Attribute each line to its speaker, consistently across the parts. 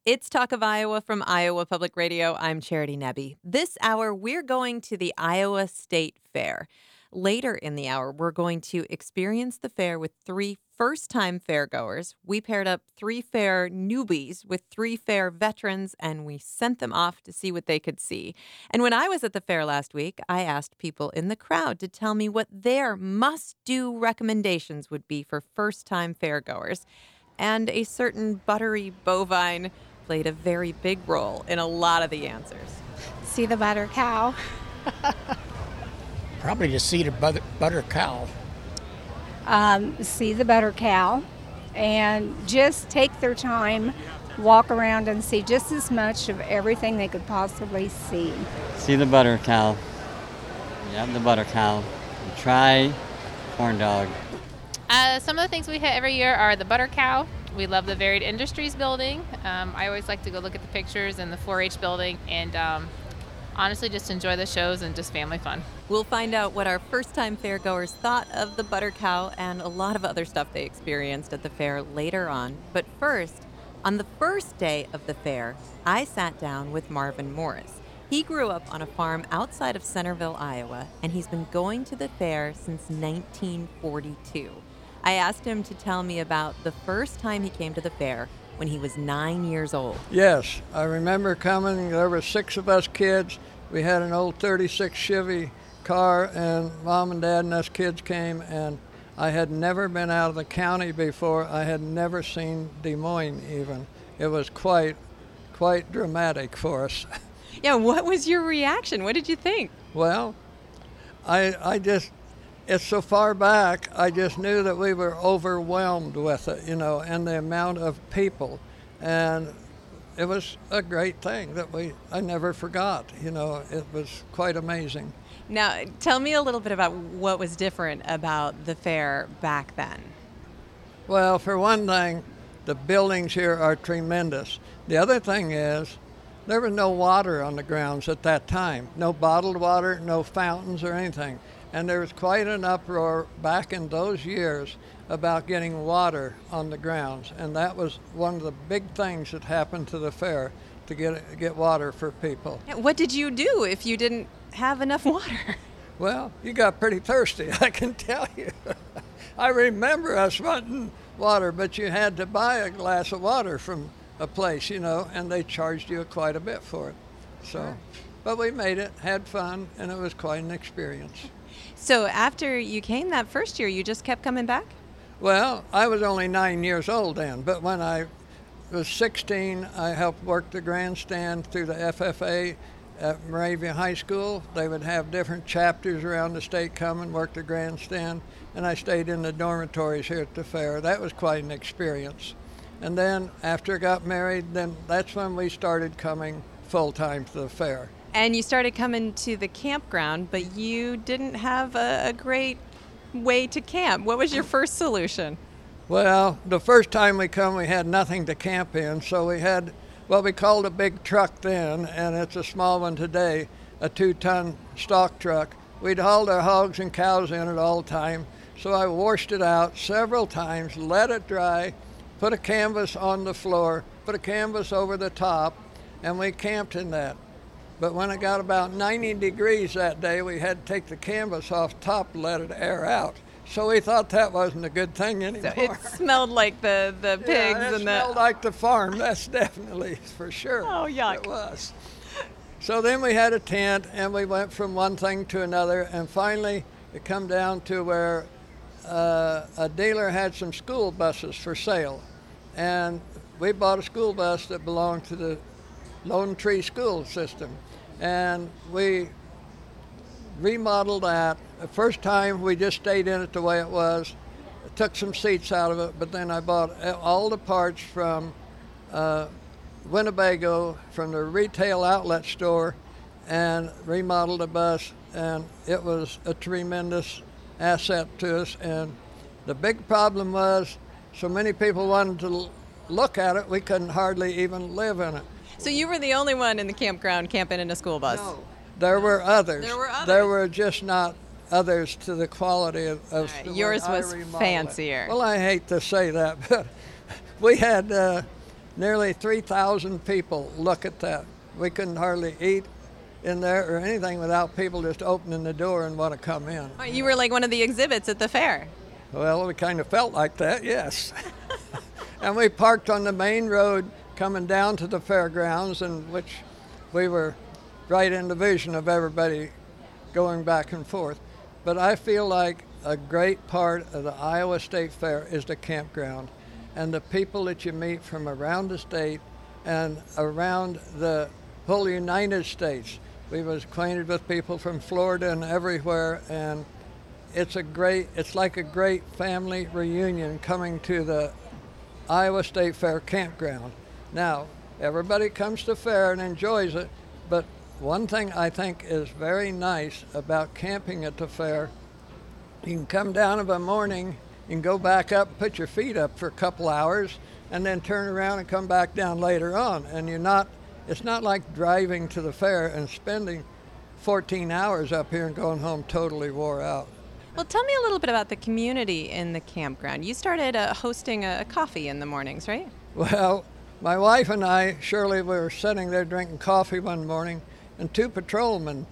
Speaker 1: It's Talk of Iowa from Iowa Public Radio. I'm Charity Nebbe. This hour, we're going to the Iowa State Fair. Later in the hour, we're going to experience the fair with three first-time fairgoers. We paired up three fair newbies with three fair veterans, and we sent them off to see what they could see. And when I was at the fair last week, I asked people in the crowd to tell me what their must-do recommendations would be for first-time fairgoers. And a certain buttery bovine played a very big role in a lot of the answers.
Speaker 2: See the butter cow.
Speaker 3: Probably to see the butter cow.
Speaker 2: See the butter cow and just take their time, walk around and see just as much of everything they could possibly see.
Speaker 4: See the butter cow. Yep, the butter cow. Try corn dog.
Speaker 5: Some of the things we hit every year are the butter cow. We love the Varied Industries building. I always like to go look at the pictures in the 4-H building and honestly just enjoy the shows and just family fun.
Speaker 1: We'll find out what our first-time fairgoers thought of the butter cow and a lot of other stuff they experienced at the fair later on. But first, on the first day of the fair, I sat down with Marvin Morris. He grew up on a farm outside of Centerville, Iowa, and he's been going to the fair since 1942. I asked him to tell me about the first time he came to the fair when he was 9 years old.
Speaker 6: Yes, I remember coming. There were 6 of us kids. We had an old 36 Chevy car, and Mom and Dad and us kids came, and I had never been out of the county before. I had never seen Des Moines even. It was quite dramatic for us.
Speaker 1: Yeah, what was your reaction? What did you think?
Speaker 6: Well, it's so far back, I just knew that we were overwhelmed with it, and the amount of people. And it was a great thing that I never forgot. It was quite amazing.
Speaker 1: Now, tell me a little bit about what was different about the fair back then.
Speaker 6: Well, for one thing, the buildings here are tremendous. The other thing is, there was no water on the grounds at that time. No bottled water, no fountains or anything. And there was quite an uproar back in those years about getting water on the grounds. And that was one of the big things that happened to the fair, to get water for people.
Speaker 1: What did you do if you didn't have enough water?
Speaker 6: Well, you got pretty thirsty, I can tell you. I remember us wanting water, but you had to buy a glass of water from a place, and they charged you quite a bit for it. So, but we made it, had fun, and it was quite an experience.
Speaker 1: So after you came that first year, you just kept coming back?
Speaker 6: Well, I was only 9 years old then, but when I was 16, I helped work the grandstand through the FFA at Moravia High School. They would have different chapters around the state come and work the grandstand, and I stayed in the dormitories here at the fair. That was quite an experience. And then after I got married, then that's when we started coming full-time to the fair.
Speaker 1: And you started coming to the campground, but you didn't have a great way to camp. What was your first solution?
Speaker 6: Well, the first time we come, we had nothing to camp in, so we had what we called a big truck then, and it's a small one today, a 2-ton stock truck. We'd hauled our hogs and cows in it all the time, so I washed it out several times, let it dry, put a canvas on the floor, put a canvas over the top, and we camped in that. But when it got about 90 degrees that day, we had to take the canvas off top and let it air out. So we thought that wasn't a good thing anymore.
Speaker 1: So it smelled like the pigs
Speaker 6: it
Speaker 1: and
Speaker 6: smelled like the farm, that's definitely for sure.
Speaker 1: Oh, yuck.
Speaker 6: It was. So then we had a tent, and we went from one thing to another, and finally it come down to where a dealer had some school buses for sale. And we bought a school bus that belonged to the Lone Tree School System, and we remodeled that. The first time we just stayed in it the way it was, took some seats out of it, but then I bought all the parts from Winnebago, from the retail outlet store, and remodeled the bus, and it was a tremendous asset to us. And the big problem was so many people wanted to look at it, we couldn't hardly even live in it.
Speaker 1: So you were the only one in the campground camping in a school bus?
Speaker 6: No, there were others.
Speaker 1: There were others?
Speaker 6: There were just not others to the quality of
Speaker 1: right,
Speaker 6: the
Speaker 1: yours
Speaker 6: way I
Speaker 1: was
Speaker 6: remodeled it.
Speaker 1: fancier.
Speaker 6: Well, I hate to say that, but we had nearly 3,000 people look at that. We couldn't hardly eat in there or anything without people just opening the door and want to come in.
Speaker 1: Oh, you were like one of the exhibits at the fair.
Speaker 6: Well, we kind of felt like that, yes. And we parked on the main road coming down to the fairgrounds, in which we were right in the vision of everybody going back and forth. But I feel like a great part of the Iowa State Fair is the campground and the people that you meet from around the state and around the whole United States. We was acquainted with people from Florida and everywhere, and it's like a great family reunion coming to the Iowa State Fair campground. Now, everybody comes to the fair and enjoys it, but one thing I think is very nice about camping at the fair, you can come down of a morning, you can go back up and put your feet up for a couple hours, and then turn around and come back down later on. And it's not like driving to the fair and spending 14 hours up here and going home totally wore out.
Speaker 1: Well, tell me a little bit about the community in the campground. You started hosting a coffee in the mornings, right?
Speaker 6: Well, my wife and I, Shirley, we were sitting there drinking coffee one morning, and two patrolmen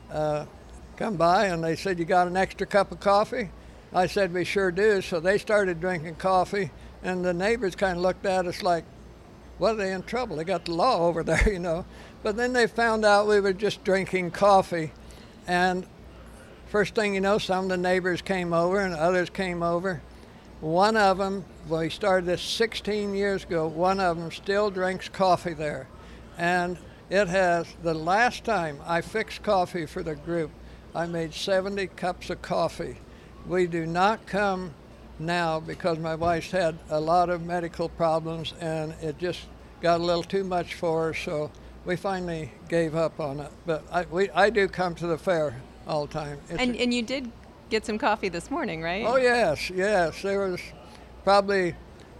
Speaker 6: come by and they said, "You got an extra cup of coffee?" I said, "We sure do." So they started drinking coffee, and the neighbors kind of looked at us like, what, are they in trouble? They got the law over there, you know. But then they found out we were just drinking coffee, and first thing you know, some of the neighbors came over and others came over. One of them, well, we started this 16 years ago, one of them still drinks coffee there. And the last time I fixed coffee for the group, I made 70 cups of coffee. We do not come now because my wife's had a lot of medical problems and it just got a little too much for her, so we finally gave up on it. But I do come to the fair all the time.
Speaker 1: And you did get some coffee this morning, right?
Speaker 6: Oh, yes. There was probably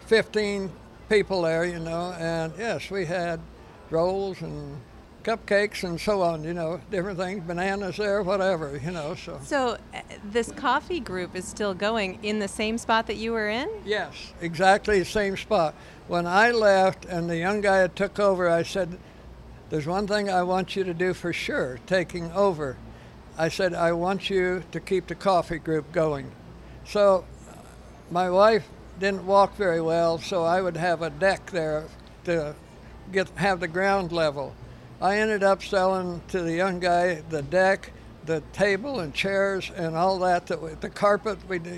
Speaker 6: 15 people there, you know, and yes, we had rolls and cupcakes and so on, you know, different things, bananas there, whatever, you know, so.
Speaker 1: So this coffee group is still going in the same spot that you were in?
Speaker 6: Yes, exactly the same spot. When I left and the young guy that took over, I said, "There's one thing I want you to do for sure, taking over." I said, "I want you to keep the coffee group going." So my wife didn't walk very well, so I would have a deck there to have the ground level. I ended up selling to the young guy the deck, the table and chairs and all that, the carpet.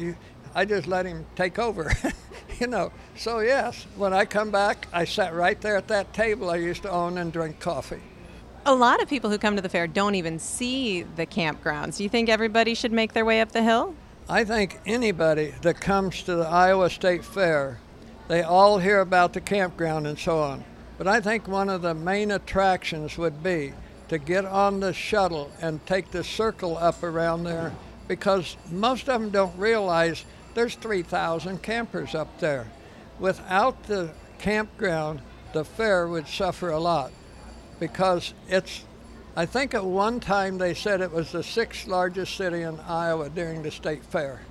Speaker 6: I just let him take over, you know. So yes, when I come back, I sat right there at that table I used to own and drink coffee.
Speaker 1: A lot of people who come to the fair don't even see the campgrounds. Do you think everybody should make their way up the hill?
Speaker 6: I think anybody that comes to the Iowa State Fair, they all hear about the campground and so on. But I think one of the main attractions would be to get on the shuttle and take the circle up around there, because most of them don't realize there's 3,000 campers up there. Without the campground, the fair would suffer a lot, because I think at one time they said it was the 6th largest city in Iowa during the state fair.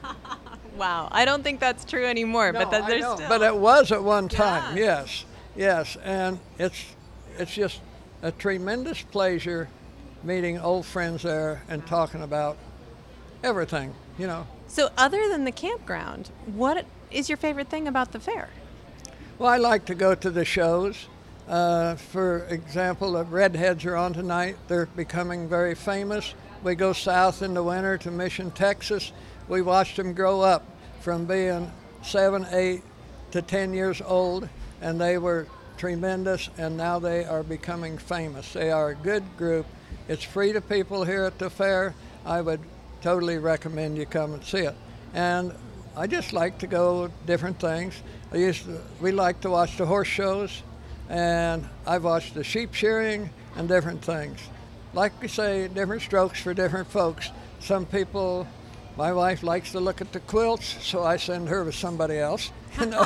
Speaker 1: Wow, I don't think that's true anymore,
Speaker 6: No,
Speaker 1: but that there's
Speaker 6: I know,
Speaker 1: still.
Speaker 6: but it was at one time, yes, and it's just a tremendous pleasure meeting old friends there and talking about everything, you know.
Speaker 1: So other than the campground, what is your favorite thing about the fair?
Speaker 6: Well, I like to go to the shows. For example, the Redheads are on tonight. They're becoming very famous. We go south in the winter to Mission, Texas. We watched them grow up from being 7, 8 to 10 years old, and they were tremendous, and now they are becoming famous. They are a good group. It's free to people here at the fair. I would totally recommend you come and see it. And I just like to go different things. We like to watch the horse shows, and I've watched the sheep shearing and different things. Like we say, different strokes for different folks. Some people, my wife likes to look at the quilts, so I send her with somebody else, you know.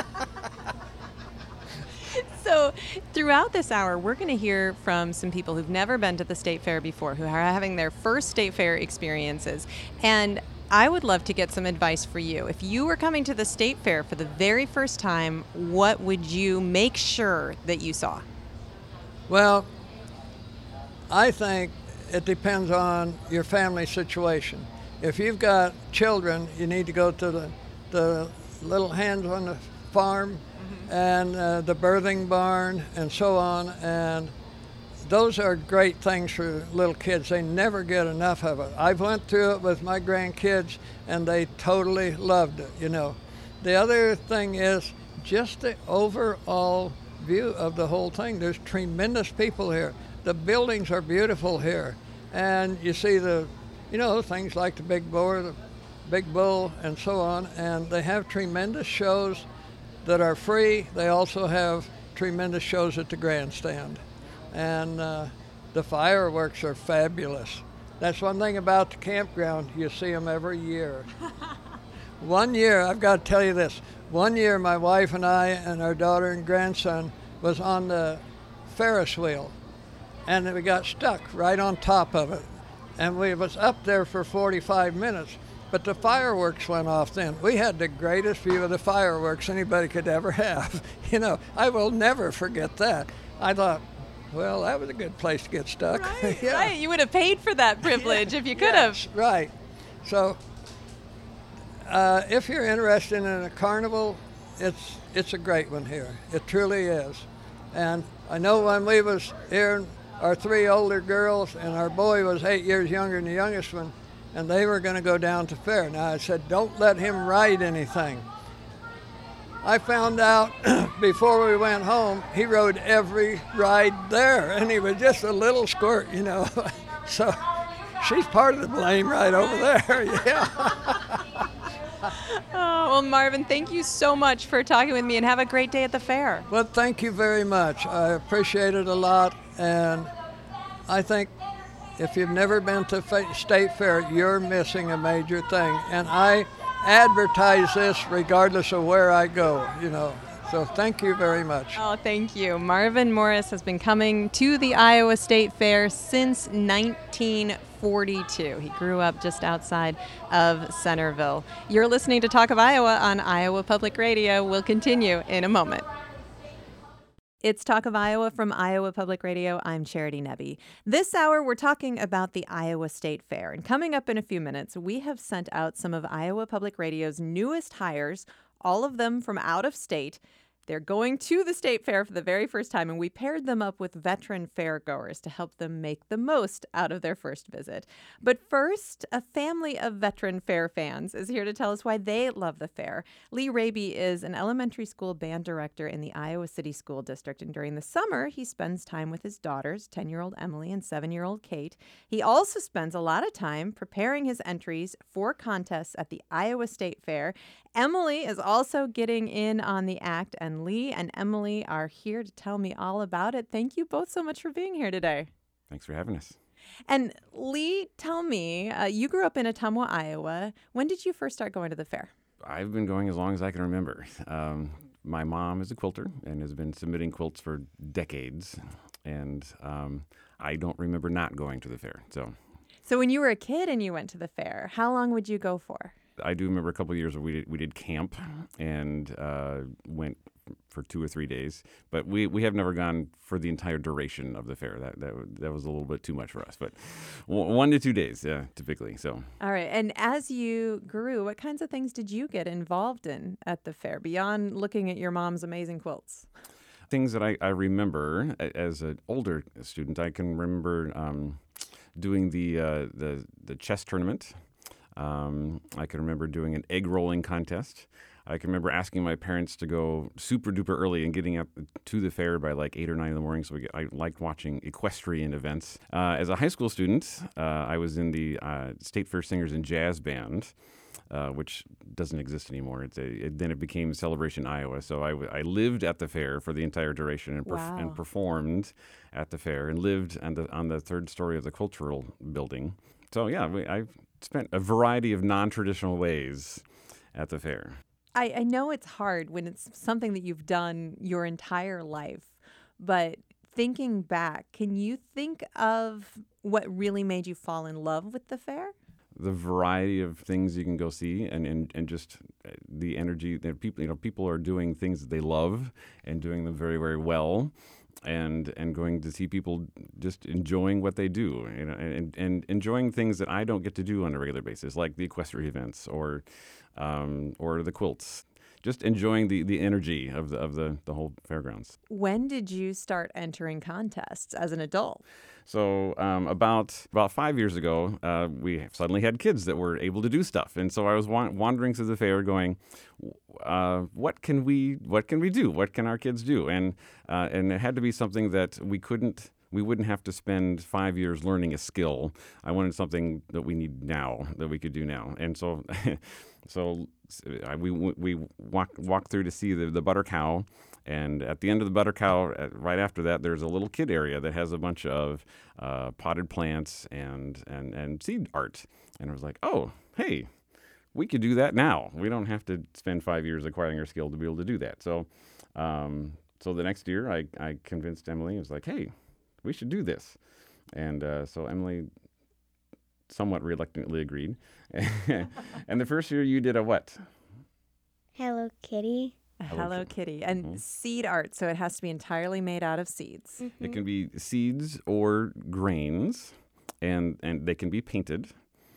Speaker 1: So throughout this hour, we're going to hear from some people who've never been to the state fair before, who are having their first state fair experiences. And I would love to get some advice for you. If you were coming to the state fair for the very first time, what would you make sure that you saw?
Speaker 6: Well, I think it depends on your family situation. If you've got children, you need to go to the little hands on the farm and the birthing barn and so on. And those are great things for little kids. They never get enough of it. I've went through it with my grandkids, and they totally loved it, you know. The other thing is just the overall view of the whole thing. There's tremendous people here. The buildings are beautiful here. And you see things like the Big Boar, the Big Bull, and so on. And they have tremendous shows that are free. They also have tremendous shows at the grandstand. And the fireworks are fabulous. That's one thing about the campground. You see them every year. One year, I've got to tell you this. One year, my wife and I and our daughter and grandson was on the Ferris wheel, and we got stuck right on top of it. And we was up there for 45 minutes, but the fireworks went off then. We had the greatest view of the fireworks anybody could ever have. You know, I will never forget that. I thought, well, that was a good place to get stuck.
Speaker 1: Right,
Speaker 6: Yeah.
Speaker 1: right. You would have paid for that privilege if you could
Speaker 6: Yes,
Speaker 1: have.
Speaker 6: right. So if you're interested in a carnival, it's a great one here. It truly is. And I know when we was here, our 3 older girls and our boy was 8 years younger than the youngest one, and they were going to go down to fair. Now I said, don't let him ride anything. I found out before we went home, he rode every ride there, and he was just a little squirt, you know. So she's part of the blame right over there, yeah.
Speaker 1: Oh, well, Marvin, thank you so much for talking with me, and have a great day at the fair.
Speaker 6: Well, thank you very much. I appreciate it a lot, and I think if you've never been to State Fair, you're missing a major thing. And I advertise this regardless of where I go, you know. So thank you very much.
Speaker 1: Oh, thank you. Marvin Morris has been coming to the Iowa State Fair since 1942. He grew up just outside of Centerville. You're listening to Talk of Iowa on Iowa Public Radio. We'll continue in a moment. It's Talk of Iowa from Iowa Public Radio. I'm Charity Nebbe. This hour, we're talking about the Iowa State Fair. And coming up in a few minutes, we have sent out some of Iowa Public Radio's newest hires, all of them from out of state. They're going to the state fair for the very first time, and we paired them up with veteran fairgoers to help them make the most out of their first visit. But first, a family of veteran fair fans is here to tell us why they love the fair. Lee Raby is an elementary school band director in the Iowa City School District, and during the summer, he spends time with his daughters, 10-year-old Emily and 7-year-old Kate. He also spends a lot of time preparing his entries for contests at the Iowa State Fair. Emily is also getting in on the act, and Lee and Emily are here to tell me all about it. Thank you both so much for being here today.
Speaker 7: Thanks for having us.
Speaker 1: And Lee, tell me, you grew up in Ottumwa, Iowa. When did you first start going to the fair?
Speaker 7: I've been going as long as I can remember. My mom is a quilter and has been submitting quilts for decades, and I don't remember not going to the fair.
Speaker 1: So when you were a kid and you went to the fair, how long would you go for?
Speaker 7: I do remember a couple of years where we did camp and went for 2 or 3 days, but we have never gone for the entire duration of the fair. That was a little bit too much for us, but 1 to 2 days, typically. So. All
Speaker 1: right. And as you grew, what kinds of things did you get involved in at the fair beyond looking at your mom's amazing quilts?
Speaker 7: Things that I remember as an older student, I can remember doing the chess tournament. I can remember doing an egg rolling contest. I can remember asking my parents to go super duper early and getting up to the fair by like 8 or 9 in the morning. So I liked watching equestrian events. As a high school student, I was in the State Fair Singers and Jazz Band, which doesn't exist anymore. Then it became Celebration Iowa. So I lived at the fair for the entire duration and performed at the fair and lived on the third story of the cultural building. So yeah, I've spent a variety of non-traditional ways at the fair.
Speaker 1: I know it's hard when it's something that you've done your entire life, but thinking back, can you think of what really made you fall in love with the fair?
Speaker 7: the variety of things you can go see, and just the energy that people are doing things that they love and doing them very, very well. And going to see people just enjoying what they do, and enjoying things that I don't get to do on a regular basis, like the equestrian events or the quilts. Just enjoying the energy of the whole fairgrounds.
Speaker 1: When did you start entering contests as an adult?
Speaker 7: So about 5 years ago, we suddenly had kids that were able to do stuff, and so I was wandering through the fair, going, "What can we do? What can our kids do?" And it had to be something that we wouldn't have to spend 5 years learning a skill. I wanted something that we need now, that we could do now, and so we walked through to see the butter cow. And at the end of the butter cow, right after that, there's a little kid area that has a bunch of potted plants and seed art. And I was like, oh, hey, we could do that now. We don't have to spend 5 years acquiring our skill to be able to do that. So the next year, I convinced Emily. I was like, hey, we should do this. And so Emily somewhat reluctantly agreed. And the first year you did a what?
Speaker 8: Hello Kitty.
Speaker 1: A Hello Kitty. And seed art, so it has to be entirely made out of seeds.
Speaker 7: It can be seeds or grains, and they can be painted,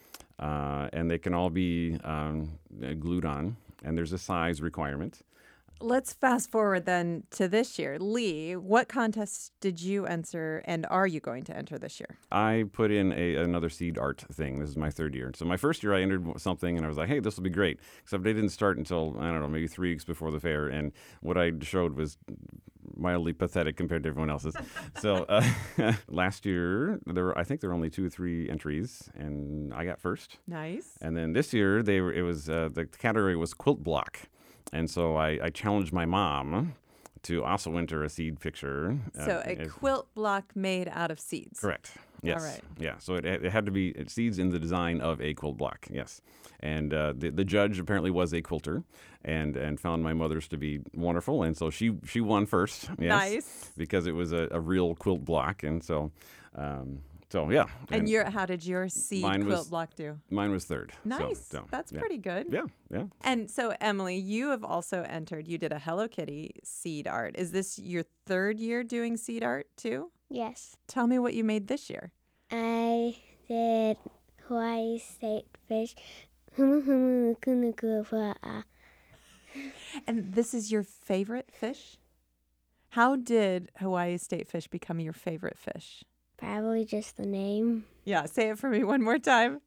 Speaker 7: and they can all be glued on, and there's a size requirement.
Speaker 1: Let's fast forward then to this year. Lee, what contests did you enter, and are you going to enter this year?
Speaker 7: I put in another seed art thing. This is my third year. So my first year I entered something, and I was like, hey, this will be great. Except they didn't start until, I don't know, maybe 3 weeks before the fair, and what I showed was mildly pathetic compared to everyone else's. So last year, I think there were only 2 or 3 entries, and I got first.
Speaker 1: Nice.
Speaker 7: And then this year, the category was quilt block. And so I challenged my mom to also enter a seed picture.
Speaker 1: So a quilt block made out of seeds.
Speaker 7: Correct. Yes.
Speaker 1: All right.
Speaker 7: Yeah. So it had to be seeds in the design of a quilt block. Yes. And the judge apparently was a quilter, and found my mother's to be wonderful, and so she won first. Yes,
Speaker 1: nice.
Speaker 7: Because it was a real quilt block, and so. So yeah.
Speaker 1: And how did your seed quilt block do?
Speaker 7: Mine was third.
Speaker 1: Nice. So, that's pretty good.
Speaker 7: Yeah, yeah.
Speaker 1: And so Emily, you have also entered. You did a Hello Kitty seed art. Is this your third year doing seed art too?
Speaker 8: Yes.
Speaker 1: Tell me what you made this year.
Speaker 8: I did Hawaii State fish. And
Speaker 1: this is your favorite fish? How did Hawaii State fish become your favorite fish?
Speaker 8: Probably just the name.
Speaker 1: Yeah, say it for me one more time.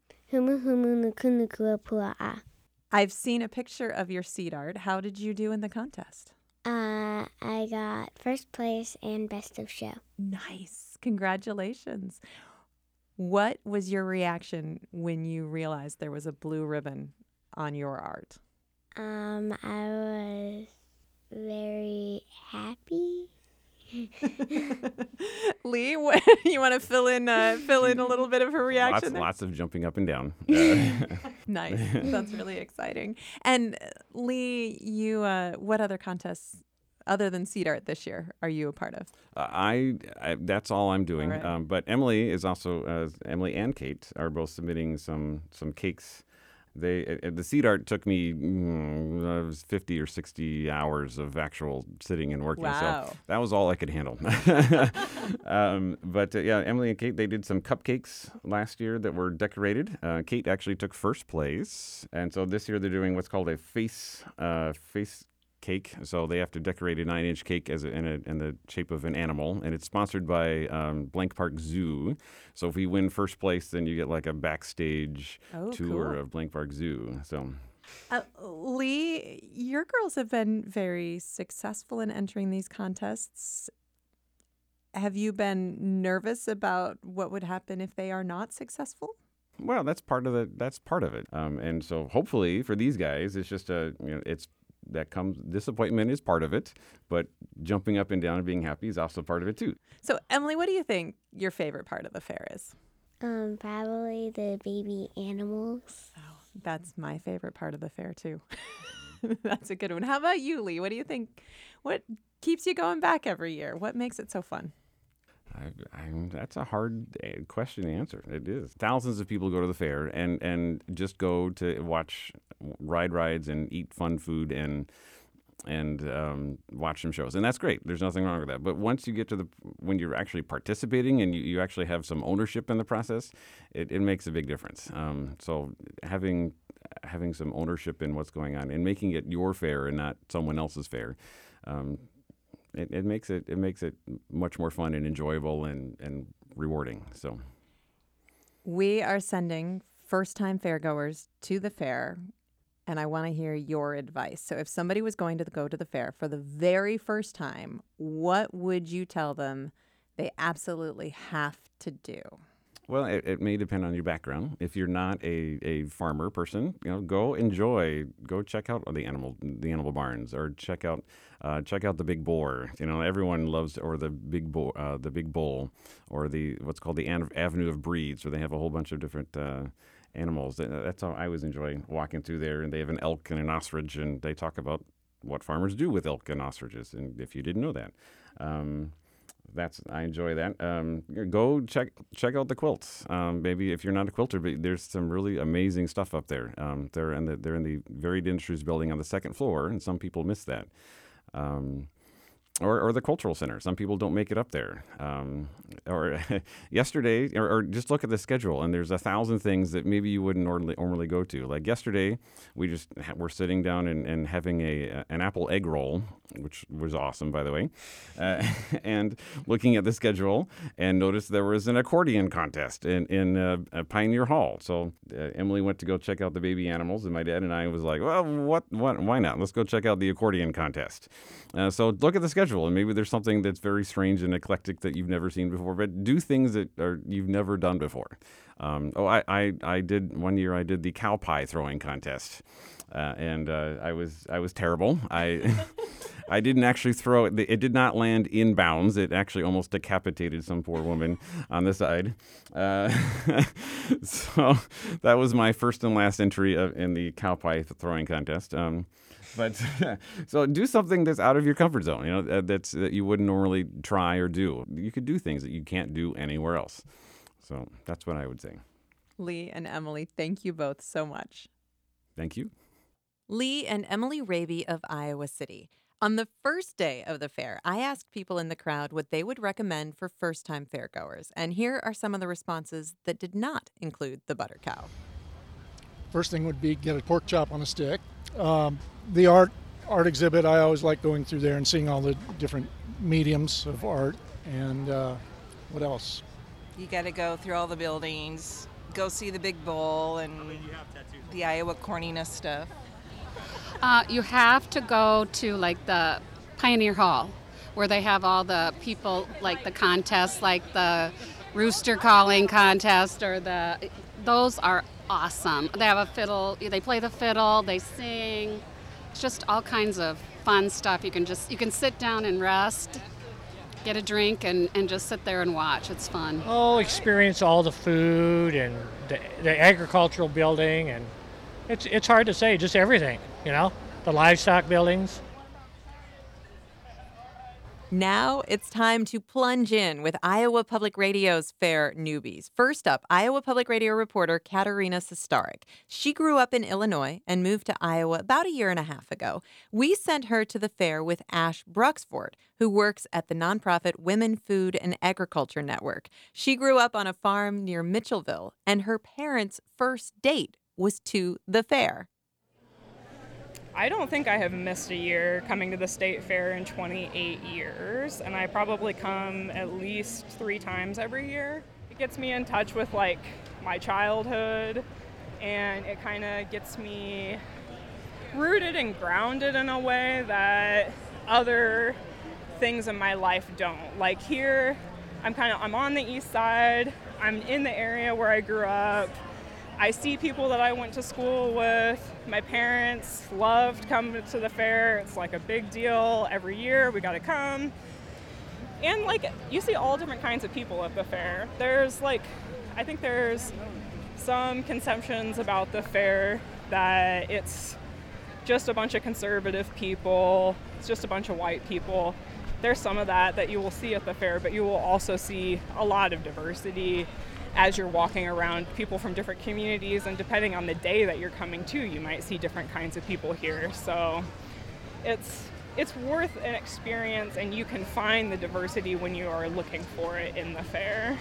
Speaker 1: I've seen a picture of your seed art. How did you do in the contest?
Speaker 8: I got first place and best of show.
Speaker 1: Nice. Congratulations. What was your reaction when you realized there was a blue ribbon on your art?
Speaker 8: I was very happy.
Speaker 1: Lee, you want to fill in a little bit of her reaction?
Speaker 7: Lots of jumping up and down.
Speaker 1: Nice. That's really exciting. And Lee, you what other contests other than seed art this year are you a part of?
Speaker 7: I that's all I'm doing.
Speaker 1: All right.
Speaker 7: But Emily is also Emily and Kate are both submitting some cakes. The seed art took me 50 or 60 hours of actual sitting and working.
Speaker 1: Wow.
Speaker 7: So that was all I could handle. But Emily and Kate, they did some cupcakes last year that were decorated. Kate actually took first place. And so this year they're doing what's called a face cake. So they have to decorate a 9-inch cake in the shape of an animal, and it's sponsored by Blank Park Zoo. So if we win first place, then you get like a backstage tour of Blank Park Zoo. So.
Speaker 1: Lee, your girls have been very successful in entering these contests. Have you been nervous about what would happen if they are not successful?
Speaker 7: Well, that's part of it. And so hopefully for these guys, it's just disappointment is part of it, but jumping up and down and being happy is also part of it too.
Speaker 1: So Emily, what do you think your favorite part of the fair is?
Speaker 8: Probably the baby animals.
Speaker 1: Oh, that's my favorite part of the fair too. That's a good one. How about you, Lee? What do you think? What keeps you going back every year? What makes it so fun?
Speaker 7: That's a hard question to answer. It is. Thousands of people go to the fair and just go to watch rides and eat fun food and watch some shows. And that's great. There's nothing wrong with that. But once you get to when you're actually participating and you actually have some ownership in the process, it makes a big difference. So having some ownership in what's going on and making it your fair and not someone else's fair, it makes it much more fun and enjoyable and rewarding. So
Speaker 1: we are sending first-time fairgoers to the fair, and I want to hear your advice. So if somebody was going to go to the fair for the very first time, what would you tell them they absolutely have to do?
Speaker 7: Well, it may depend on your background. If you're not a farmer person, go check out the animal barns, or check out the Big Boar. Everyone loves, or the Big Bull, or what's called the Avenue of Breeds, where they have a whole bunch of different animals. That's how I always enjoy walking through there. And they have an elk and an ostrich, and they talk about what farmers do with elk and ostriches. And if you didn't know that. I enjoy that. Go check out the quilts. Maybe if you're not a quilter, but there's some really amazing stuff up there. They're in the Varied Industries building on the second floor, and some people miss that. Or the cultural center. Some people don't make it up there. Or yesterday, or just look at the schedule, and there's 1,000 things that maybe you wouldn't normally go to. Like yesterday, we just were sitting down and having an apple egg roll, which was awesome, by the way, and looking at the schedule and noticed there was an accordion contest in Pioneer Hall. So Emily went to go check out the baby animals, and my dad and I was like, well, why not? Let's go check out the accordion contest. So look at the schedule, and maybe there's something that's very strange and eclectic that you've never seen before, but do things that you've never done before. I did one year. I did the cow pie throwing contest, and I was terrible. I didn't actually throw it. It did not land inbounds. It actually almost decapitated some poor woman on the side. So that was my first and last entry in the cow pie throwing contest. But so do something that's out of your comfort zone, that you wouldn't normally try or do. You could do things that you can't do anywhere else. So that's what I would say.
Speaker 1: Lee and Emily, thank you both so much.
Speaker 7: Thank you.
Speaker 1: Lee and Emily Raby of Iowa City. On the first day of the fair, I asked people in the crowd what they would recommend for first-time fairgoers. And here are some of the responses that did not include the butter cow.
Speaker 3: First thing would be get a pork chop on a stick. The art exhibit, I always like going through there and seeing all the different mediums of art. And what else?
Speaker 9: You got to go through all the buildings, go see the Big Bull and the Iowa corniness stuff.
Speaker 10: You have to go to like the Pioneer Hall, where they have all the people, like the contests, like the rooster calling contest, or those are awesome. They have a fiddle, they play the fiddle, they sing. It's just all kinds of fun stuff. You can sit down and rest, get a drink, and just sit there and watch. It's fun.
Speaker 11: Experience all the food and the agricultural building, and it's hard to say, just everything, the livestock buildings.
Speaker 1: Now it's time to plunge in with Iowa Public Radio's Fair Newbies. First up, Iowa Public Radio reporter Katerina Sestarik. She grew up in Illinois and moved to Iowa about a year and a half ago. We sent her to the fair with Ash Bruxford, who works at the nonprofit Women, Food, and Agriculture Network. She grew up on a farm near Mitchellville, and her parents' first date was to the fair.
Speaker 12: I don't think I have missed a year coming to the state fair in 28 years, and I probably come at least 3 times every year. It gets me in touch with my childhood, and it kind of gets me rooted and grounded in a way that other things in my life don't. Like here, I'm on the east side, I'm in the area where I grew up. I see people that I went to school with. My parents loved coming to the fair. It's like a big deal every year. We got to come. And you see all different kinds of people at the fair. I think there's some conceptions about the fair that it's just a bunch of conservative people. It's just a bunch of white people. there's some of that you will see at the fair, but you will also see a lot of diversity as you're walking around, people from different communities, and depending on the day that you're coming to, you might see different kinds of people here. So it's worth an experience, and you can find the diversity when you are looking for it in the fair.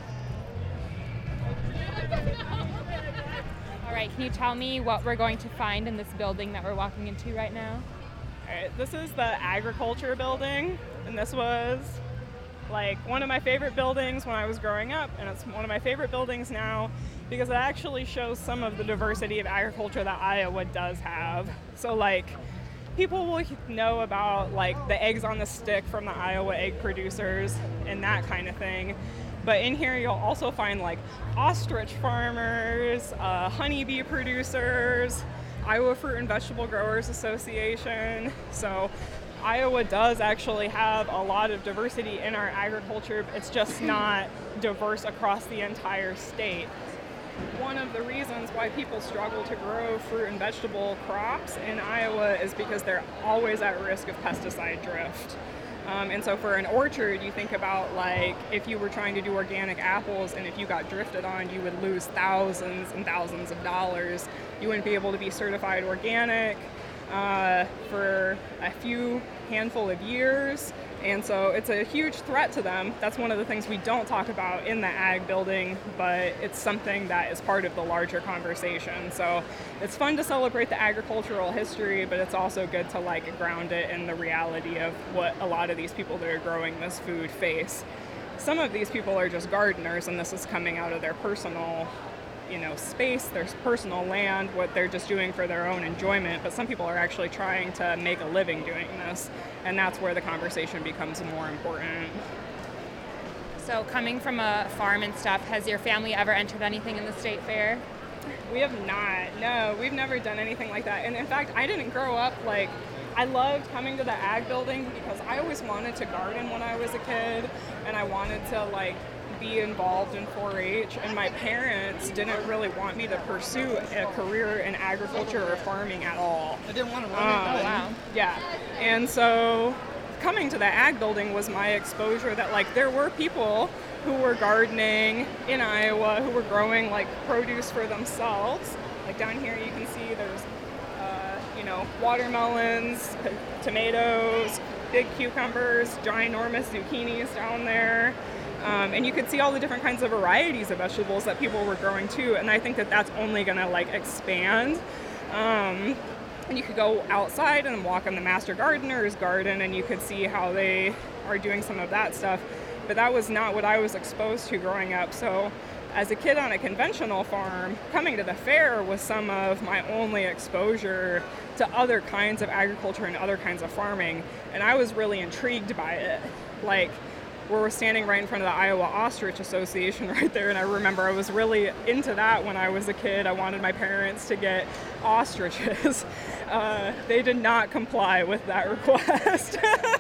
Speaker 13: All right, can you tell me what we're going to find in this building that we're walking into right now?
Speaker 12: All right, this is the agriculture building, and this was like one of my favorite buildings when I was growing up, and it's one of my favorite buildings now because it actually shows some of the diversity of agriculture that Iowa does have. So like people will know about like the eggs on the stick from the Iowa egg producers and that kind of thing. But in here you'll also find like ostrich farmers, honeybee producers, Iowa Fruit and Vegetable Growers Association. So Iowa does actually have a lot of diversity in our agriculture. It's just not diverse across the entire state. One of the reasons why people struggle to grow fruit and vegetable crops in Iowa is because they're always at risk of pesticide drift. And so for an orchard, you think about like if you were trying to do organic apples and if you got drifted on, you would lose thousands and thousands of dollars. You wouldn't be able to be certified organic for a few handful of years. And so it's a huge threat to them. That's one of the things we don't talk about in the ag building, but it's something that is part of the larger conversation. So it's fun to celebrate the agricultural history, but it's also good to like ground it in the reality of what a lot of these people that are growing this food face. Some of these people are just gardeners, and this is coming out of their personal space, their personal land, what they're just doing for their own enjoyment, but some people are actually trying to make a living doing this, and that's where the conversation becomes more important.
Speaker 13: So coming from a farm and stuff, has your family ever entered anything in the state fair?
Speaker 12: We have not. No, we've never done anything like that. And in fact, I didn't grow up like, I loved coming to the ag building because I always wanted to garden when I was a kid, and I wanted to like be involved in 4-H, and my parents didn't really want me to pursue a career in agriculture or farming at all.
Speaker 14: I didn't want to run it.
Speaker 12: Oh, wow. Yeah. And so coming to the ag building was my exposure that like there were people who were gardening in Iowa who were growing like produce for themselves. Like down here you can see there's watermelons, tomatoes, big cucumbers, ginormous zucchinis down there. And you could see all the different kinds of varieties of vegetables that people were growing too, and I think that that's only going to like expand. And you could go outside and walk on the Master Gardener's garden, and you could see how they are doing some of that stuff. But that was not what I was exposed to growing up. So as a kid on a conventional farm, coming to the fair was some of my only exposure to other kinds of agriculture and other kinds of farming, and I was really intrigued by it. Like, we're standing right in front of the Iowa Ostrich Association right there, and I remember I was really into that when I was a kid. I wanted my parents to get ostriches. They did not comply with that request.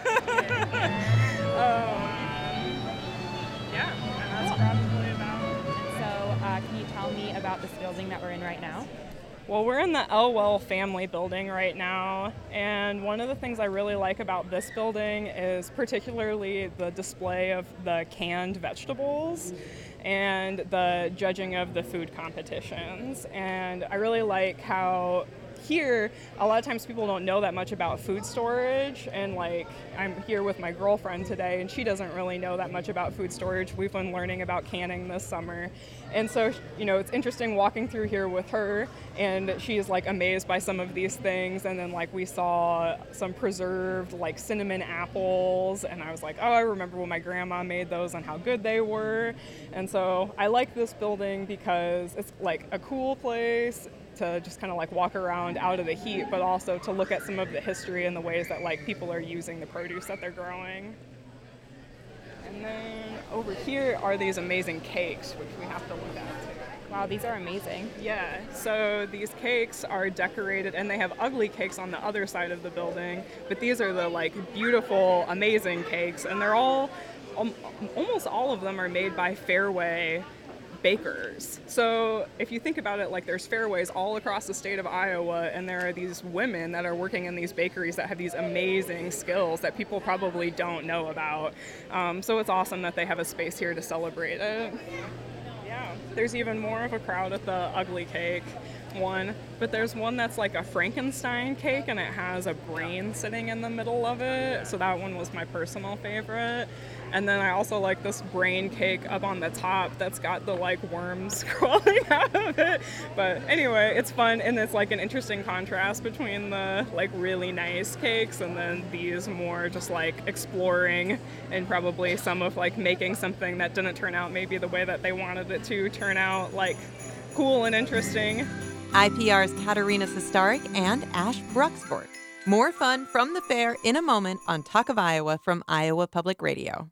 Speaker 12: Yeah, and that's probably about it.
Speaker 13: So can you tell me about this building that we're in right now?
Speaker 12: Well, we're in the Elwell family building right now, and one of the things I really like about this building is particularly the display of the canned vegetables and the judging of the food competitions. And I really like how here, a lot of times people don't know that much about food storage, and like I'm here with my girlfriend today and she doesn't really know that much about food storage. We've been learning about canning this summer, and so it's interesting walking through here with her, and she's like amazed by some of these things. And then like we saw some preserved like cinnamon apples, and I was like, oh, I remember when my grandma made those and how good they were. And so I like this building because it's like a cool place to just kind of like walk around out of the heat, but also to look at some of the history and the ways that like people are using the produce that they're growing. And then over here are these amazing cakes, which we have to look at too.
Speaker 13: Wow, these are amazing.
Speaker 12: Yeah, so these cakes are decorated, and they have ugly cakes on the other side of the building, but these are the like beautiful, amazing cakes, and they're all, almost all of them are made by Fairway bakers. So if you think about it, like there's fairways all across the state of Iowa, and there are these women that are working in these bakeries that have these amazing skills that people probably don't know about. So it's awesome that they have a space here to celebrate it. Yeah, there's even more of a crowd at the Ugly Cake one, but there's one that's like a Frankenstein cake and it has a brain sitting in the middle of it, so that one was my personal favorite. And then I also like this brain cake up on the top that's got the like worms crawling out of it. But anyway, it's fun, and it's like an interesting contrast between the like really nice cakes and then these more just like exploring, and probably some of like making something that didn't turn out maybe the way that they wanted it to turn out, like cool and interesting.
Speaker 1: IPR's Katarina Sestarik and Ash Bruxburg. More fun from the fair in a moment on Talk of Iowa from Iowa Public Radio.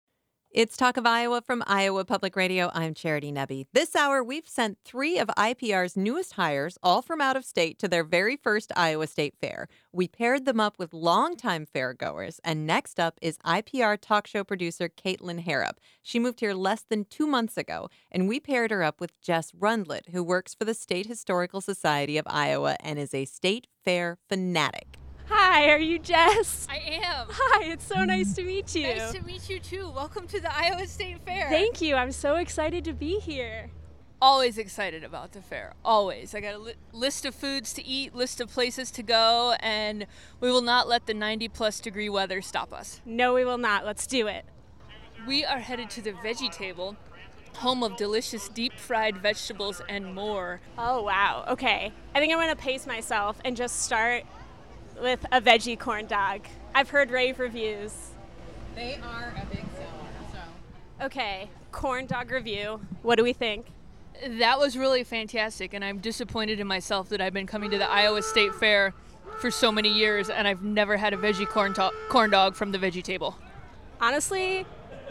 Speaker 1: It's Talk of Iowa from Iowa Public Radio. I'm Charity Nebbe. This hour, we've sent 3 of IPR's newest hires, all from out of state, to their very first Iowa State Fair. We paired them up with longtime fairgoers, and next up is IPR talk show producer Caitlin Harrop. She moved here less than 2 months ago, and we paired her up with Jess Rundlet, who works for the State Historical Society of Iowa and is a state fair fanatic.
Speaker 14: Hi, are you Jess?
Speaker 15: I am.
Speaker 14: Hi, it's so nice to meet you.
Speaker 15: Nice to meet you too. Welcome to the Iowa State Fair.
Speaker 14: Thank you. I'm so excited to be here.
Speaker 15: Always excited about the fair. Always. I got a list of foods to eat, list of places to go, and we will not let the 90+ degree weather stop us.
Speaker 14: No, we will not. Let's do it.
Speaker 15: We are headed to the veggie table, home of delicious deep fried vegetables and more.
Speaker 14: Oh, wow. Okay. I think I'm going to pace myself and just start with a veggie corn dog. I've heard rave reviews.
Speaker 5: They are a big seller, so.
Speaker 14: Okay, corn dog review. What do we think?
Speaker 15: That was really fantastic, and I'm disappointed in myself that I've been coming to the Iowa State Fair for so many years, and I've never had a veggie corn dog from the veggie table.
Speaker 14: Honestly,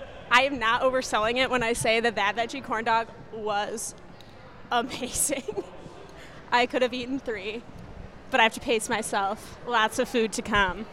Speaker 14: I am not overselling it when I say that veggie corn dog was amazing. I could have eaten 3. But I have to pace myself. Lots of food to come.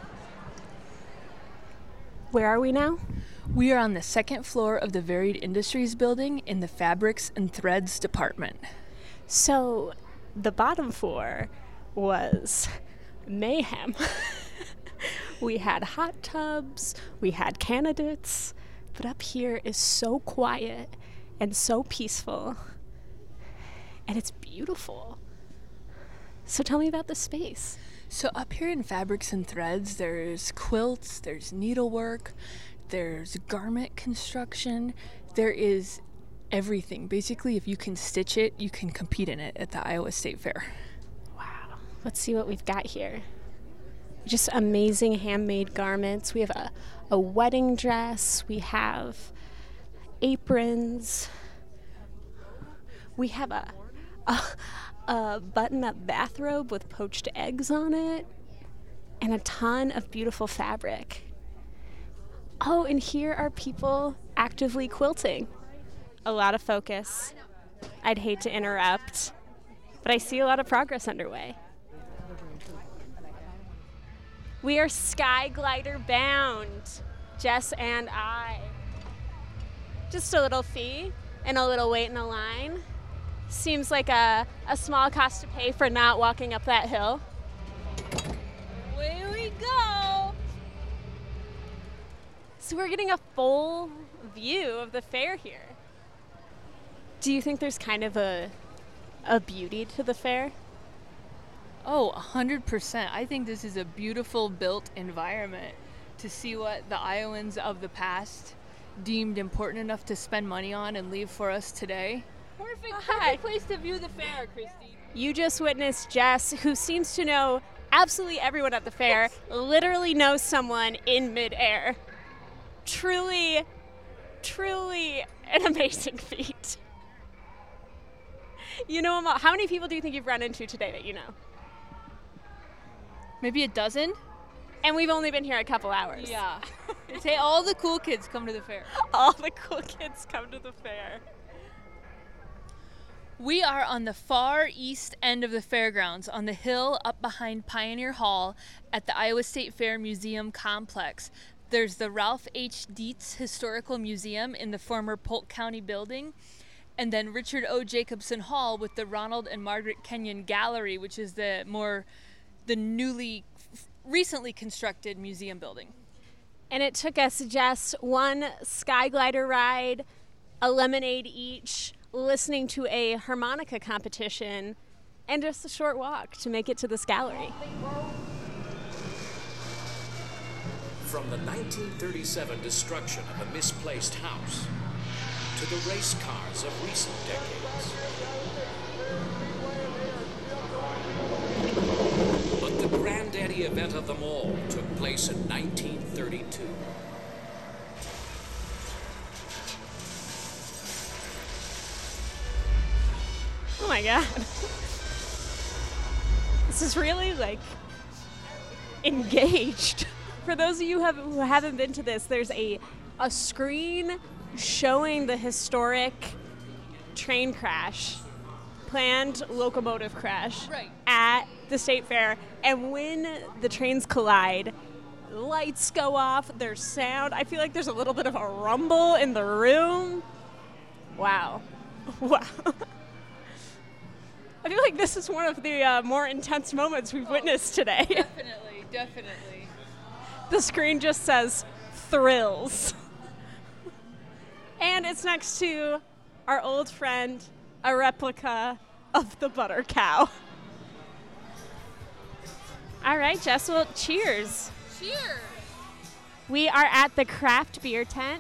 Speaker 14: Where are we now?
Speaker 15: We are on the 2nd floor of the Varied Industries building in the Fabrics and Threads department.
Speaker 14: So the bottom floor was mayhem. We had hot tubs, we had candidates, but up here is so quiet and so peaceful. And it's beautiful. So tell me about the space.
Speaker 15: So up here in Fabrics and Threads, there's quilts, there's needlework, there's garment construction, there is everything. Basically, if you can stitch it, you can compete in it at the Iowa State Fair.
Speaker 14: Wow. Let's see what we've got here. Just amazing handmade garments. We have a wedding dress. We have aprons. We have a button-up bathrobe with poached eggs on it, and a ton of beautiful fabric. Oh, and here are people actively quilting. A lot of focus. I'd hate to interrupt, but I see a lot of progress underway. We are sky glider bound, Jess and I. Just a little fee and a little wait in a line. Seems like a small cost to pay for not walking up that hill.
Speaker 15: Away we go!
Speaker 14: So we're getting a full view of the fair here. Do you think there's kind of a beauty to the fair?
Speaker 15: Oh, 100%. I think this is a beautiful built environment to see what the Iowans of the past deemed important enough to spend money on and leave for us today. Perfect place to view the fair, Christy.
Speaker 14: You just witnessed Jess, who seems to know absolutely everyone at the fair, literally knows someone in midair. Truly an amazing feat. You know, how many people do you think you've run into today that you know?
Speaker 15: Maybe a dozen?
Speaker 14: And we've only been here a couple hours.
Speaker 15: Yeah. Say all the cool kids come to the fair.
Speaker 14: All the cool kids come to the fair.
Speaker 15: We are on the far east end of the fairgrounds, on the hill up behind Pioneer Hall at the Iowa State Fair Museum Complex. There's the Ralph H. Dietz Historical Museum in the former Polk County building, And then Richard O. Jacobson Hall with the Ronald and Margaret Kenyon Gallery, which is the recently constructed museum building.
Speaker 14: And it took us just one sky glider ride, a lemonade each, listening to a harmonica competition, and just a short walk to make it to this gallery.
Speaker 16: From the 1937 destruction of a misplaced house to the race cars of recent decades. But the granddaddy event of them all took place in 1932.
Speaker 14: Oh my God. This is really engaged. For those of you who haven't been to this, there's a screen showing the historic train crash, planned locomotive crash at the State Fair. And when the trains collide, lights go off, there's sound. I feel like there's a little bit of a rumble in the room. Wow. Wow. I feel like this is one of the more intense moments we've witnessed today.
Speaker 15: Definitely.
Speaker 14: The screen just says thrills. And it's next to our old friend, a replica of the butter cow. All right, Jess, well, cheers.
Speaker 15: Cheers.
Speaker 14: We are at the craft beer tent.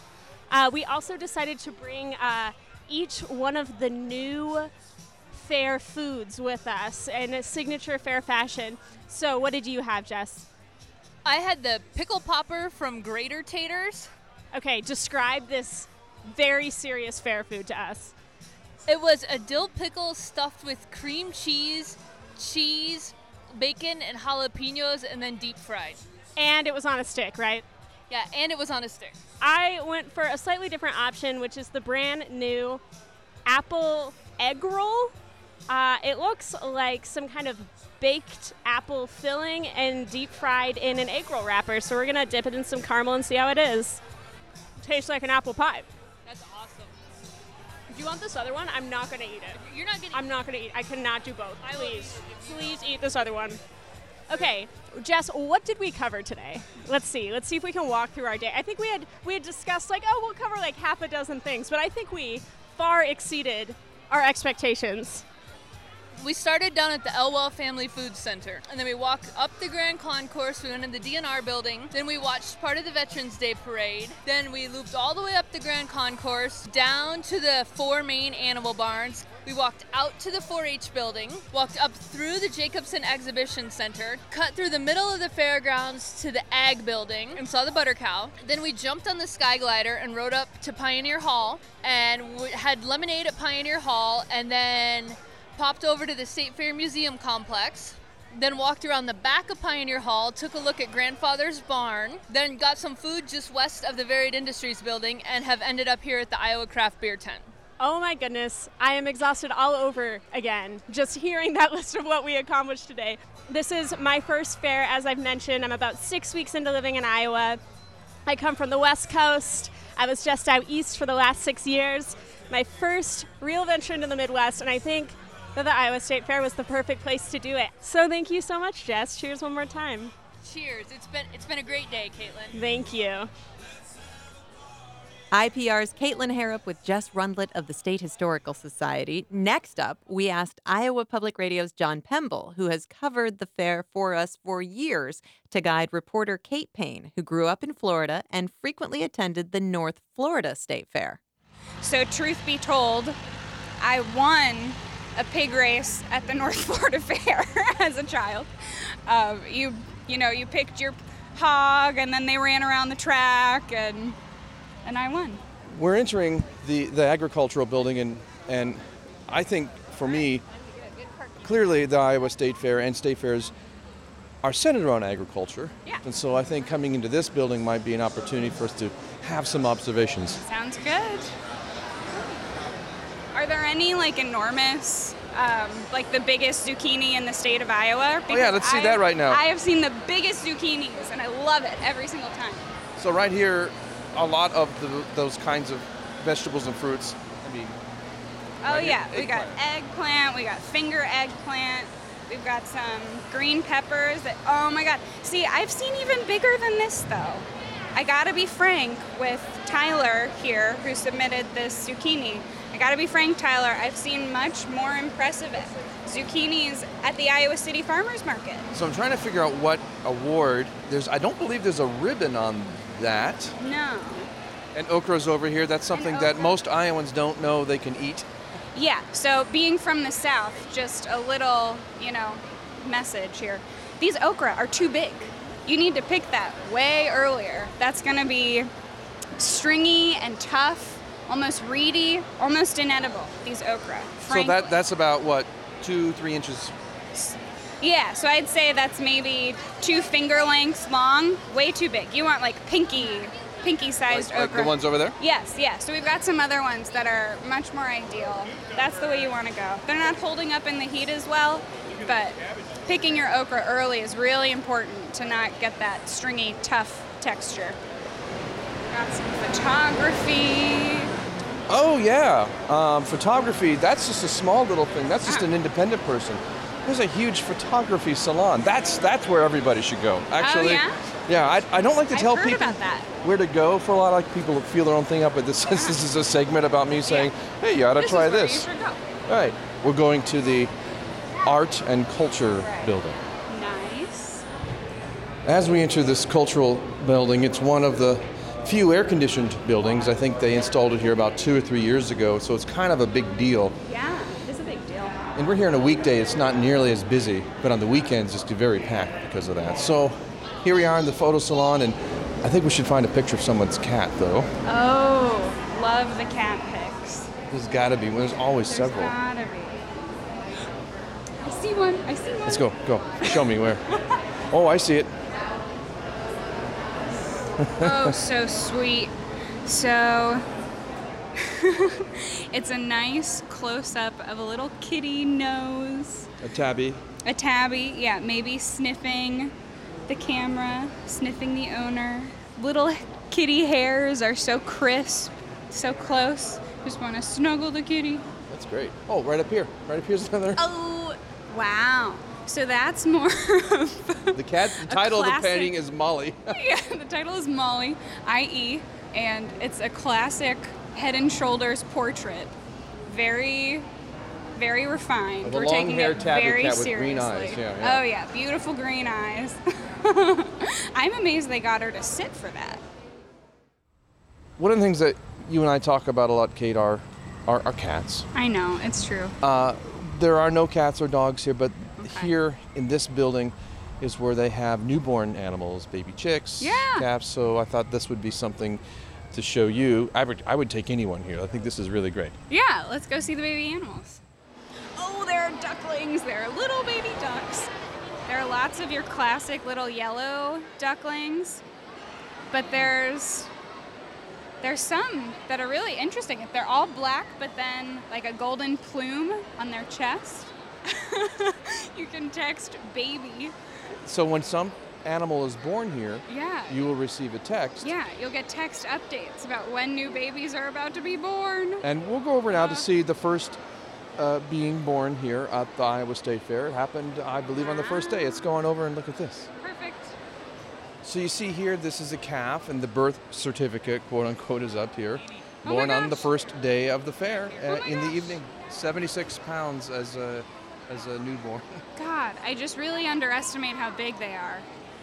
Speaker 14: We also decided to bring each one of the new fair foods with us in a signature fair fashion. So what did you have, Jess?
Speaker 15: I had the pickle popper from Grater Taters.
Speaker 14: Okay, describe this very serious fair food to us.
Speaker 15: It was a dill pickle stuffed with cream cheese, bacon, and jalapenos, and then deep fried.
Speaker 14: And it was on a stick, right?
Speaker 15: Yeah, and it was on a stick.
Speaker 14: I went for a slightly different option, which is the brand new apple egg roll. It looks like some kind of baked apple filling and deep fried in an egg roll wrapper. So we're going to dip it in some caramel and see how it is. Tastes like an apple pie.
Speaker 15: That's awesome.
Speaker 14: Do you want this other one? I'm not going to eat it.
Speaker 15: You're not getting
Speaker 14: I'm not going to eat. I cannot do both. Please eat this other one. Okay, Jess, what did we cover today? Let's see if we can walk through our day. I think we had discussed we'll cover half a dozen things, but I think we far exceeded our expectations.
Speaker 15: We started down at the Elwell Family Food Center, and then we walked up the Grand Concourse. We went in the DNR building. Then we watched part of the Veterans Day Parade. Then we looped all the way up the Grand Concourse, down to the 4 main animal barns. We walked out to the 4-H building, walked up through the Jacobson Exhibition Center, cut through the middle of the fairgrounds to the Ag building, and saw the butter cow. Then we jumped on the sky glider and rode up to Pioneer Hall, and we had lemonade at Pioneer Hall, and then popped over to the State Fair Museum Complex, then walked around the back of Pioneer Hall, took a look at Grandfather's Barn, then got some food just west of the Varied Industries building, and have ended up here at the Iowa Craft Beer Tent.
Speaker 14: Oh my goodness, I am exhausted all over again, just hearing that list of what we accomplished today. This is my first fair, as I've mentioned. I'm about 6 weeks into living in Iowa. I come from the West Coast. I was just out east for the last 6 years. My first real venture into the Midwest, and I think that the Iowa State Fair was the perfect place to do it. So thank you so much, Jess. Cheers one more time.
Speaker 15: Cheers. It's been a great day, Caitlin.
Speaker 14: Thank you.
Speaker 1: IPR's Caitlin Harrop with Jess Rundlet of the State Historical Society. Next up, we asked Iowa Public Radio's John Pemble, who has covered the fair for us for years, to guide reporter Kate Payne, who grew up in Florida and frequently attended the North Florida State Fair.
Speaker 17: So truth be told, I won a pig race at the North Florida Fair as a child. You picked your hog, and then they ran around the track, and I won.
Speaker 18: We're entering the agricultural building, and I think for me, clearly the Iowa State Fair and state fairs are centered around agriculture.
Speaker 17: Yeah.
Speaker 18: And so I think coming into this building might be an opportunity for us to have some observations.
Speaker 17: Sounds good. Are there any enormous, the biggest zucchini in the state of Iowa?
Speaker 18: Oh yeah, let's see that right now.
Speaker 17: I have seen the biggest zucchinis, and I love it every single time.
Speaker 18: So right here, a lot of those kinds of vegetables and fruits.
Speaker 17: Oh
Speaker 18: Right here,
Speaker 17: yeah, we got eggplant, we got finger eggplant, we've got some green peppers. Oh my God. See, I've seen even bigger than this though. I gotta be frank with Tyler here, who submitted this zucchini. I gotta be frank, Tyler, I've seen much more impressive zucchinis at the Iowa City Farmers Market.
Speaker 18: So I'm trying to figure out what award. I don't believe there's a ribbon on that.
Speaker 17: No.
Speaker 18: And okra's over here. That's something that most Iowans don't know they can eat.
Speaker 17: Yeah, so being from the South, just a little, message here. These okra are too big. You need to pick that way earlier. That's gonna be stringy and tough, almost reedy, almost inedible, these okra. Frankly.
Speaker 18: So that's about, what, 2-3 inches?
Speaker 17: Yeah, so I'd say that's maybe 2 finger lengths long, way too big. You want like pinky-sized okra.
Speaker 18: Like the ones over there?
Speaker 17: Yes, yeah. So we've got some other ones that are much more ideal. That's the way you want to go. They're not holding up in the heat as well, but picking your okra early is really important to not get that stringy, tough texture. Got some photography.
Speaker 18: Oh, yeah. Photography, that's just a small little thing. That's just an independent person. There's a huge photography salon. That's where everybody should go. Actually,
Speaker 17: oh, yeah?
Speaker 18: Yeah, I don't like to tell people
Speaker 17: about that.
Speaker 18: where to go for a lot of people that feel their own thing up, but this is a segment about me saying, hey, you ought to try this.
Speaker 17: This is where you should go.
Speaker 18: All right, we're going to the Art and Culture Building.
Speaker 17: Nice.
Speaker 18: As we enter this cultural building, it's one of the few air-conditioned buildings. I think they installed it here about 2 or 3 years ago, so it's kind of a big deal.
Speaker 17: Yeah, it's a big deal.
Speaker 18: And we're here on a weekday, it's not nearly as busy, but on the weekends it's very packed because of that. So here we are in the photo salon, and I think we should find a picture of someone's cat, though.
Speaker 17: Oh, love the cat pics.
Speaker 18: There's got to be. There's always several.
Speaker 17: There's gotta be. I see one.
Speaker 18: Let's go. Show me where. Oh, I see it.
Speaker 17: Oh, so sweet. So, it's a nice close-up of a little kitty nose.
Speaker 18: A tabby.
Speaker 17: A tabby, yeah, maybe sniffing the camera, sniffing the owner. Little kitty hairs are so crisp, so close. Just want to snuggle the kitty.
Speaker 18: That's great. Oh, right up here. Right up here's another.
Speaker 17: Oh, wow. So that's more of
Speaker 18: the title of the painting is Molly.
Speaker 17: Yeah, the title is Molly, I.E., and it's a classic Head and Shoulders portrait. Very, very refined.
Speaker 18: Of a
Speaker 17: We're taking
Speaker 18: long-haired
Speaker 17: it
Speaker 18: tabby
Speaker 17: very
Speaker 18: cat with
Speaker 17: seriously.
Speaker 18: green eyes. Yeah.
Speaker 17: Oh yeah, beautiful green eyes. I'm amazed they got her to sit for that.
Speaker 18: One of the things that you and I talk about a lot, Kate, are cats.
Speaker 17: I know, it's true.
Speaker 18: There are no cats or dogs here, but here in this building is where they have newborn animals, baby chicks, calves. So I thought this would be something to show you. I would take anyone here. I think this is really great.
Speaker 17: Yeah, let's go see the baby animals. Oh, there are ducklings. There are little baby ducks. There are lots of your classic little yellow ducklings, but there's some that are really interesting. They're all black, but then like a golden plume on their chest. You can text baby.
Speaker 18: So when some animal is born here, you will receive a text.
Speaker 17: Yeah, you'll get text updates about when new babies are about to be born.
Speaker 18: And we'll go over now to see the first being born here at the Iowa State Fair. It happened, I believe, on the first day. Let's go on over and look at this.
Speaker 17: Perfect.
Speaker 18: So you see here, this is a calf, and the birth certificate, quote unquote, is up here. Born on the first day of the fair in the evening. 76 pounds as a newborn.
Speaker 17: God, I just really underestimate how big they are.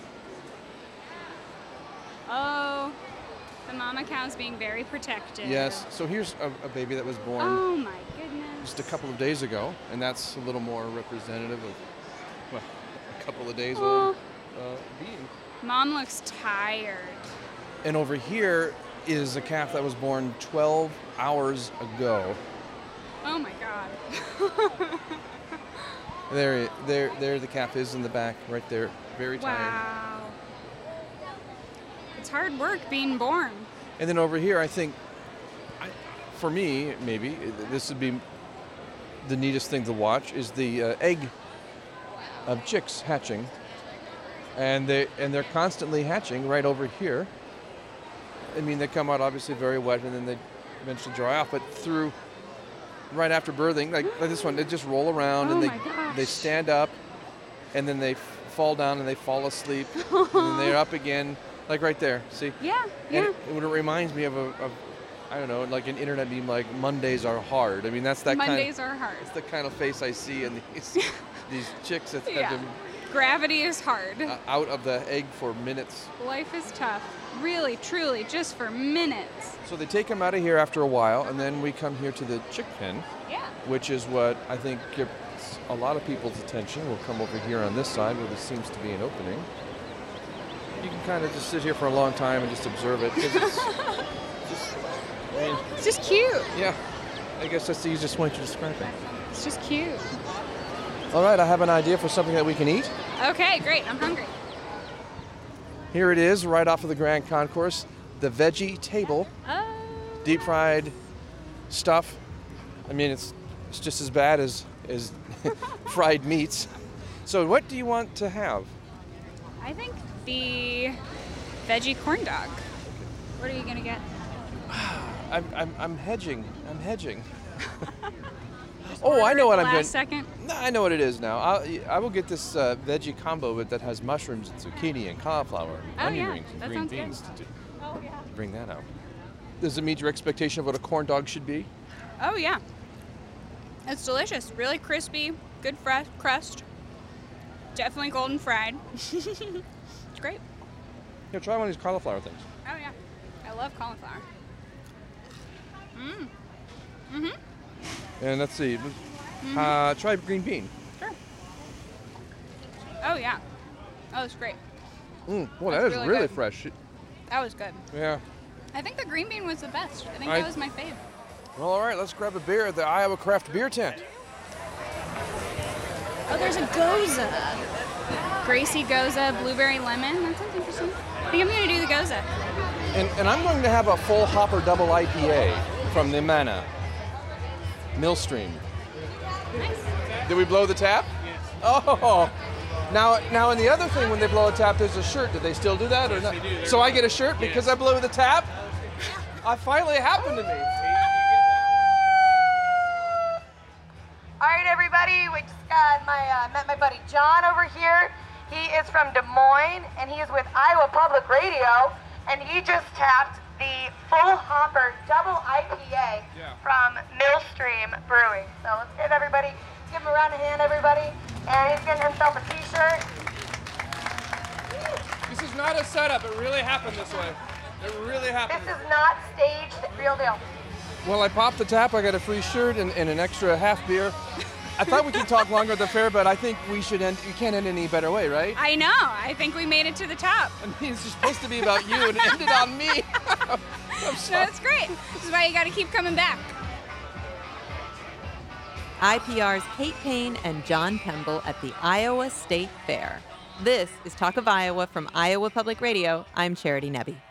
Speaker 17: Oh, the mama cow's being very protective.
Speaker 18: Yes, so here's a baby that was born
Speaker 17: oh my goodness.
Speaker 18: just a couple of days ago, and that's a little more representative of, well, a couple of days old being.
Speaker 17: Mom looks tired.
Speaker 18: And over here is a calf that was born 12 hours ago.
Speaker 17: Oh my God.
Speaker 18: There the calf is in the back, right there, very tired.
Speaker 17: Wow. It's hard work being born.
Speaker 18: And then over here, I think, for me, maybe, this would be the neatest thing to watch, is the egg of chicks hatching. And they're constantly hatching right over here. I mean, they come out obviously very wet, and then they eventually dry off, but through right after birthing, like this one, they just roll around and they stand up, and then they fall down and they fall asleep, and then they're up again, like right there. See?
Speaker 17: Yeah.
Speaker 18: And it reminds me of I don't know, like an internet meme, like Mondays are hard. I mean, that's that
Speaker 17: Mondays are hard.
Speaker 18: It's the kind of face I see in these chicks that have been
Speaker 17: Gravity is hard.
Speaker 18: out of the egg for minutes.
Speaker 17: Life is tough. Really, truly, just for minutes.
Speaker 18: So they take them out of here after a while, and then we come here to the chick pen, which is what I think gets a lot of people's attention. We'll come over here on this side where there seems to be an opening. You can kind of just sit here for a long time and just observe it. 'Cause
Speaker 17: It's just cute.
Speaker 18: Yeah, I guess that's the easiest way to describe it.
Speaker 17: It's just cute.
Speaker 18: All right, I have an idea for something that we can eat.
Speaker 17: Okay, great. I'm hungry.
Speaker 18: Here it is, right off of the Grand Concourse, the veggie table. Deep fried stuff. I mean, it's just as bad as fried meats. So what do you want to have?
Speaker 17: I think the veggie corn dog. What are you gonna get?
Speaker 18: I'm hedging. I'm hedging. Oh, I know what I'm
Speaker 17: last
Speaker 18: going.
Speaker 17: Second.
Speaker 18: No, I know what it is now. I will get this veggie combo that has mushrooms and zucchini and cauliflower and onion rings and
Speaker 17: that
Speaker 18: green
Speaker 17: sounds
Speaker 18: beans
Speaker 17: good.
Speaker 18: to bring that out. Does it meet your expectation of what a corn dog should be?
Speaker 17: Oh yeah. It's delicious. Really crispy. Good fresh crust. Definitely golden fried. It's great.
Speaker 18: Here, try one of these cauliflower things.
Speaker 17: Oh yeah. I love cauliflower. Mm-hmm.
Speaker 18: And let's see. Try green bean.
Speaker 17: Sure. Oh yeah. Oh, it's great.
Speaker 18: Well,
Speaker 17: That's
Speaker 18: that is
Speaker 17: really
Speaker 18: really
Speaker 17: good.
Speaker 18: fresh.
Speaker 17: That was good.
Speaker 18: Yeah.
Speaker 17: I think the green bean was the best. I think
Speaker 18: I-
Speaker 17: that was my fave.
Speaker 18: Well, all right, let's grab a beer at the Iowa Craft Beer Tent.
Speaker 17: Oh, there's a Goza. Gracie Goza, blueberry lemon. That sounds interesting. I think I'm gonna do the Goza.
Speaker 18: And I'm going to have a full hopper double IPA from the Mana Millstream.
Speaker 17: Nice.
Speaker 18: Did we blow the tap? Yes. Oh. Now, and the other thing, when they blow a tap, there's a shirt. Do they still do that or not?
Speaker 19: Yes, they do.
Speaker 18: So I get a shirt because I blew the tap? It finally happened to me.
Speaker 20: All right, everybody, we just got met my buddy John over here. He is from Des Moines, and he is with Iowa Public Radio, and he just tapped the full hopper double IPA from Millstream Brewing. So let's give him a round of hand, everybody. And he's getting himself a t-shirt.
Speaker 18: This is not a setup. It really happened this way. It really happened.
Speaker 20: This is not staged, real deal.
Speaker 18: Well, I popped the tap. I got a free shirt and an extra half beer. I thought we could talk longer at the fair, but I think we should end. You can't end any better way, right?
Speaker 17: I know. I think we made it to the top.
Speaker 18: I mean, it's supposed to be about you, and it ended on me.
Speaker 17: No, that's great. This is why you got to keep coming back.
Speaker 1: IPR's Kate Payne and John Kemble at the Iowa State Fair. This is Talk of Iowa from Iowa Public Radio. I'm Charity Nebbe.